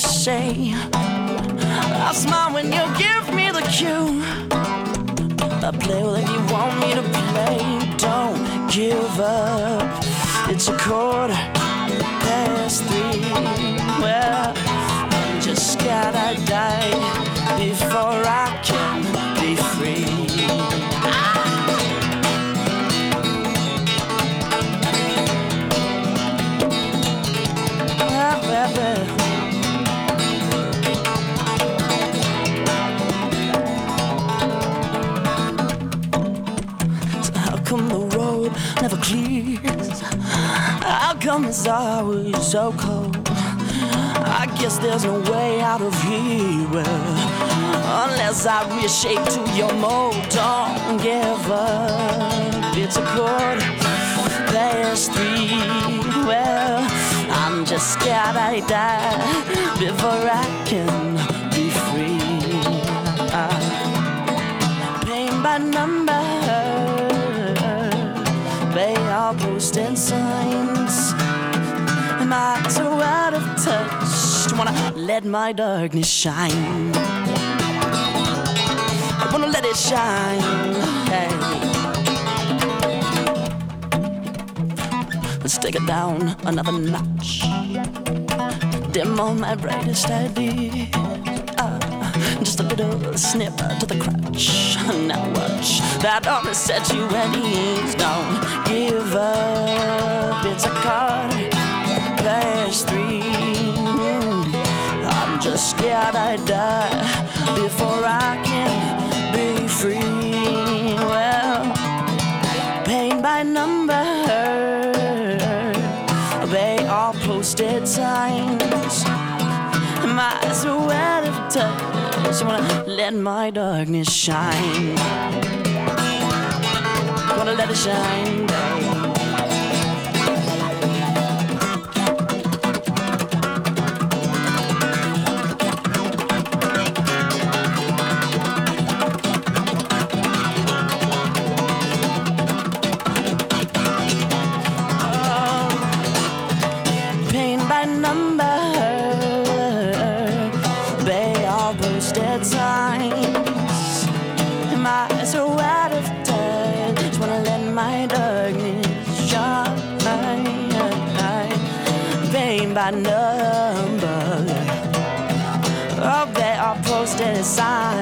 say. I smile when you give me the cue. I play well if you want me to play. Don't give up. It's 3:15. Well, I just gotta die before I can be free. Never clears. How come it's always so cold? I guess there's no way out of here, well, unless I reshape to your mold. Don't give up. It's 3:15. Well, I'm just scared I die before I can be free. Pain by number. They all posted signs. My eyes are out of touch. Wanna let my darkness shine. I wanna let it shine. Hey. Let's take it down another notch. Dim on my brightest idea. Just a little snip to the crotch. Now watch that only set you at ease. Don't give up. It's 3:15. I'm just scared I die before I can be free. Well, pain by number. They all posted signs. My eyes are wet of touch. I wanna let my darkness shine. Wanna let it shine, babe. Pain by number. Signs. My eyes are out of touch. Just wanna let my darkness shine. Pain by number. Oh, they are posted signs.